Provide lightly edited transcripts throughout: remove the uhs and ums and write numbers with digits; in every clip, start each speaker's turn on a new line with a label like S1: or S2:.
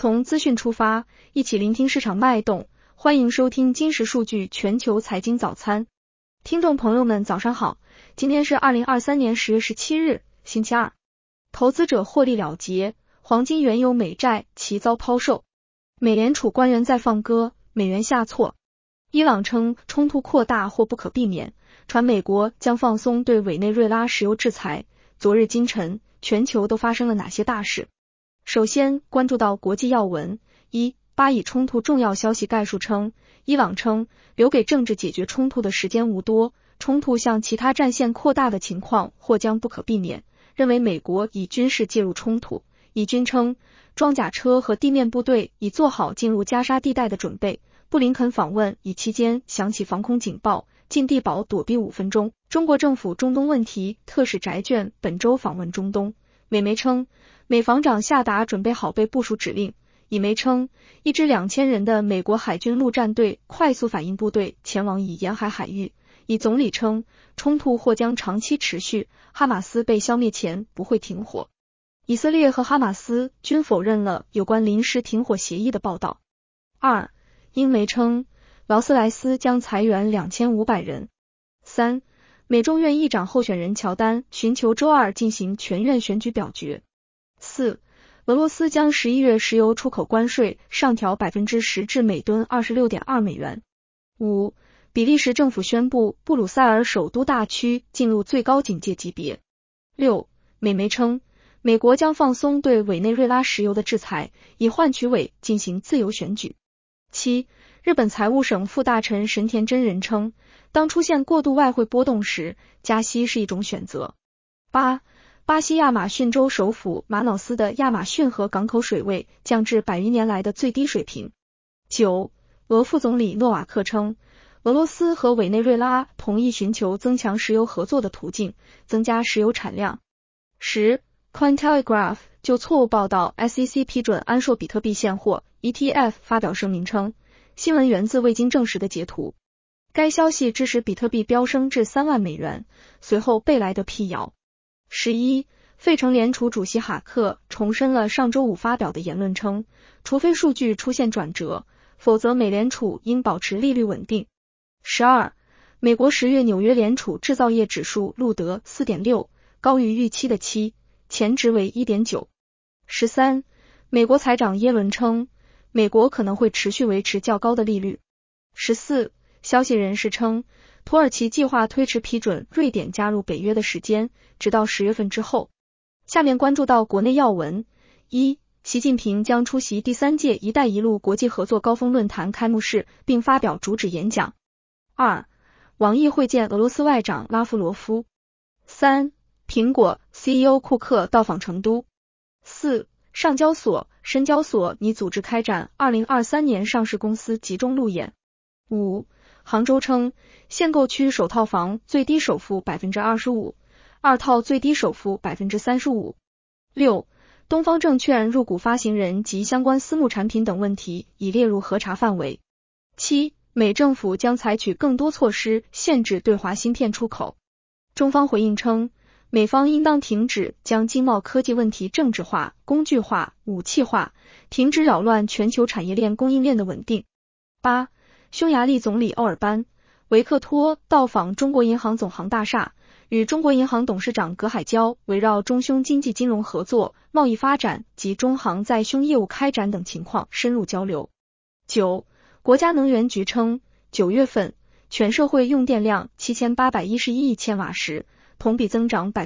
S1: 从资讯出发，一起聆听市场脉动。欢迎收听金石数据全球财经早餐。听众朋友们早上好，今天是2023年10月17日，星期二。投资者获利了结，黄金、原油、美债齐遭抛售。美联储官员在放歌，美元下挫。伊朗称冲突扩大或不可避免，传美国将放松对委内瑞拉石油制裁。昨日今晨，全球都发生了哪些大事？首先关注到国际要闻。巴以冲突重要消息概述称，伊朗称留给政治解决冲突的时间无多，冲突向其他战线扩大的情况或将不可避免，认为美国以军事介入冲突。以军称装甲车和地面部队已做好进入加沙地带的准备。布林肯访问以期间响起防空警报，进地堡躲避5分钟。中国政府中东问题特使翟隽本周访问中东。美媒称美防长下达准备好被部署指令。以媒称一支2000人的美国海军陆战队快速反应部队前往以沿海海域。以总理称冲突或将长期持续，哈马斯被消灭前不会停火。以色列和哈马斯均否认了有关临时停火协议的报道。英媒称劳斯莱斯将裁员2500人。美众院议长候选人乔丹寻求周二进行全院选举表决。俄罗斯将11月石油出口关税上调 10% 至每吨 26.2 美元。比利时政府宣布布鲁塞尔首都大区进入最高警戒级别。美媒称美国将放松对委内瑞拉石油的制裁，以换取委进行自由选举。日本财务省副大臣神田真人称，当出现过度外汇波动时，加息是一种选择。巴西亚马逊州首府马瑙斯的亚马逊河港口水位降至100余年来的最低水平。俄副总理诺瓦克称，俄罗斯和委内瑞拉同意寻求增强石油合作的途径，增加石油产量。Cointelegraph 就错误报道 SEC 批准安硕比特币现货 ETF 发表声明称，新闻源自未经证实的截图。该消息致使比特币飙升至3万美元，随后贝莱德辟谣。费城联储主席哈克重申了上周五发表的言论称，除非数据出现转折，否则美联储应保持利率稳定。美国10月纽约联储制造业指数录得 4.6， 高于预期的7，前值为 1.9。美国财长耶伦称，美国可能会持续维持较高的利率。消息人士称，土耳其计划推迟批准瑞典加入北约的时间，直到10月份之后。下面关注到国内要闻。习近平将出席第3届一带一路国际合作高峰论坛开幕式，并发表主旨演讲。网易会见俄罗斯外长拉夫罗夫。苹果 CEO 库克到访成都。上交所、深交所拟组织开展2023年上市公司集中路演。杭州称，限购区首套房最低首付 25%， 二套最低首付 35%。东方证券入股发行人及相关私募产品等问题已列入核查范围。美政府将采取更多措施限制对华芯片出口。中方回应称，美方应当停止将经贸科技问题政治化、工具化、武器化，停止扰乱全球产业链供应链的稳定。匈牙利总理欧尔班、维克托到访中国银行总行大厦，与中国银行董事长葛海交围绕中匈经济金融合作、贸易发展及中行在匈业务开展等情况深入交流。国家能源局称，9月份全社会用电量7811亿千瓦时，同比增长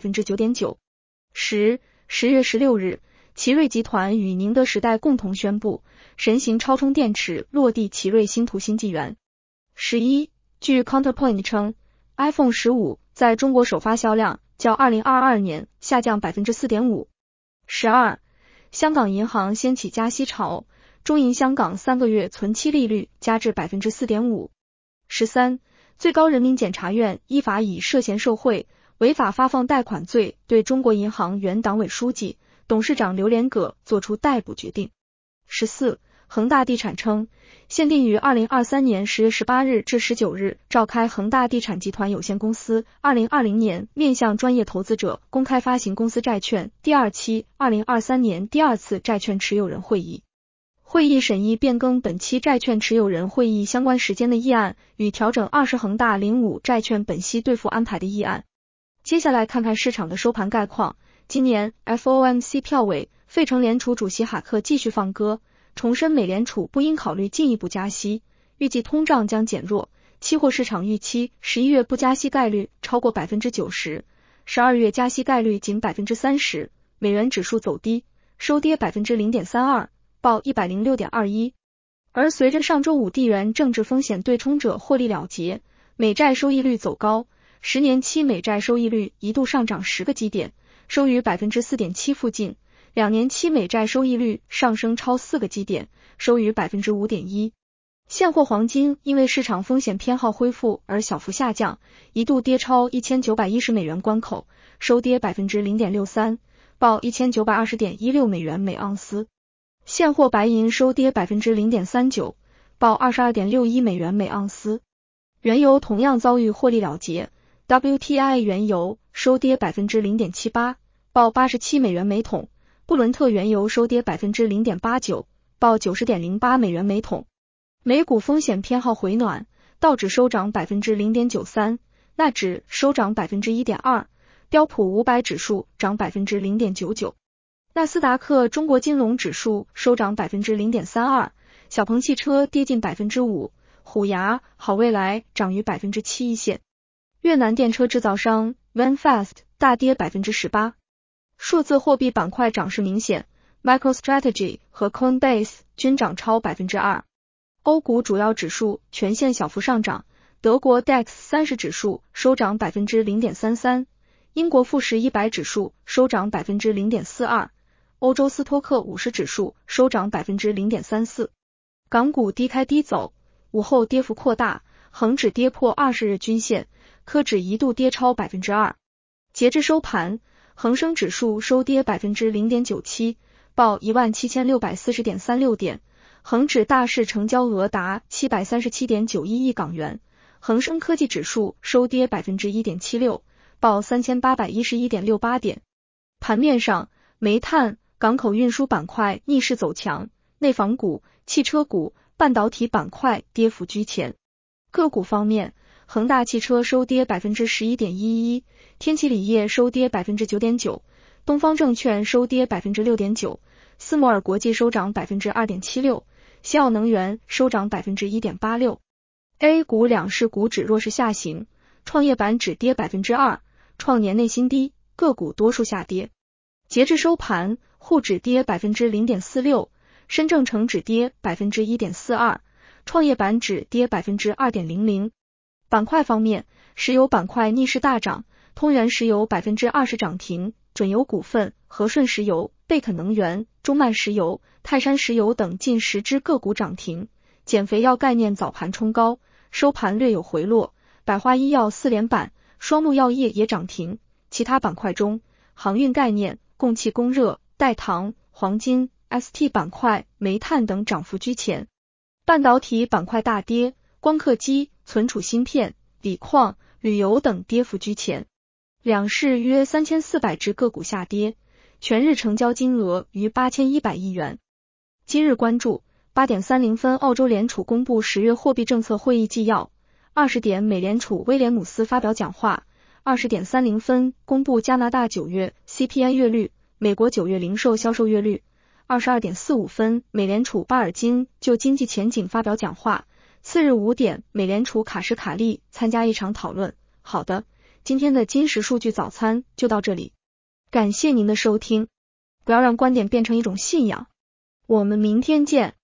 S1: 9.9%。10月16日，奇瑞集团与宁德时代共同宣布，神行超充电池落地奇瑞新图新纪元。据 Counterpoint 称， iPhone 15在中国首发销量较2022年下降 4.5%。香港银行掀起加息潮，中银香港3个月存期利率加至 4.5%。最高人民检察院依法以涉嫌受贿、违法发放贷款罪对中国银行原党委书记、董事长刘连葛作出逮捕决定。恒大地产称，限定于2023年10月18日至19日召开恒大地产集团有限公司2020年面向专业投资者公开发行公司债券第2期2023年第2次债券持有人会议。 会议审议变更本期债券持有人会议相关时间的议案，与调整20恒大05债券本息兑付安排的议案。接下来看看市场的收盘概况。今年 FOMC 票委，费城联储主席哈克继续放歌，重申美联储不应考虑进一步加息，预计通胀将减弱。期货市场预期11月不加息概率超过 90%，12月加息概率仅 30%， 美元指数走低，收跌 0.32%， 报 106.21。而随着上周五地缘政治风险对冲者获利了结，美债收益率走高，10年期美债收益率一度上涨10个基点，收于 4.7% 附近，2年期美债收益率上升超4个基点，收于 5.1%。现货黄金因为市场风险偏好恢复而小幅下降，一度跌超1910美元关口，收跌 0.63%， 报 1920.16 美元每盎司。现货白银收跌 0.39%， 报 22.61 美元每盎司。原油同样遭遇获利了结， WTI 原油收跌 0.78%， 报87美元每桶，布伦特原油收跌 0.89%， 报 90.08 美元每桶。美股风险偏好回暖，道指收涨 0.93%， 纳指收涨 1.2%， 标普500指数涨 0.99%。纳斯达克中国金融指数收涨 0.32%， 小鹏汽车跌近 5%， 虎牙、好未来涨逾 7%一线。越南电车制造商 VanFast 大跌 18%。数字货币板块涨势明显， MicroStrategy 和 Coinbase 均涨超 2%。欧股主要指数全线小幅上涨，德国 DAX 30指数收涨 0.33%， 英国富时100指数收涨 0.42%， 欧洲斯托克50指数收涨 0.34%。港股低开低走，午后跌幅扩大，恒指跌破20日均线，科指一度跌超 2%。截至收盘，恒生指数收跌 0.97%， 报 17640.36 点。恒指大市成交额达 737.91 亿港元，恒生科技指数收跌 1.76%， 报 3811.68 点。盘面上，煤炭、港口运输板块逆势走强，内房股、汽车股、半导体板块跌幅居前。个股方面，恒大汽车收跌 11.11%， 天齐锂业收跌 9.9%， 东方证券收跌 6.9%， 斯摩尔国际收涨 2.76%， 西奥能源收涨 1.86%。 A 股两市股指弱势下行，创业板指跌 2%， 创年内新低，个股多数下跌。截至收盘，沪指跌 0.46%， 深证成指跌 1.42%， 创业板指跌 2.00%。板块方面，石油板块逆势大涨，通源石油 20% 涨停，准油股份、和顺石油、贝肯能源、中曼石油、泰山石油等近10只个股涨停。减肥药概念早盘冲高，收盘略有回落，百花医药4连板，双鹿药业也涨停。其他板块中，航运概念、供气供热、代糖、黄金、ST 板块、煤炭等涨幅居前。半导体板块大跌，光刻机、存储芯片、锂矿、旅游等跌幅居前。两市约3400只个股下跌，全日成交金额逾8100亿元。今日关注8点30分，澳洲联储公布10月货币政策会议纪要；20点美联储威廉姆斯发表讲话；20点30分公布加拿大9月 CPI 月率，美国9月零售销售月率；22点45分美联储巴尔金就经济前景发表讲话；次日5点美联储卡什卡利参加一场讨论。好的，今天的金石数据早餐就到这里，感谢您的收听。不要让观点变成一种信仰，我们明天见。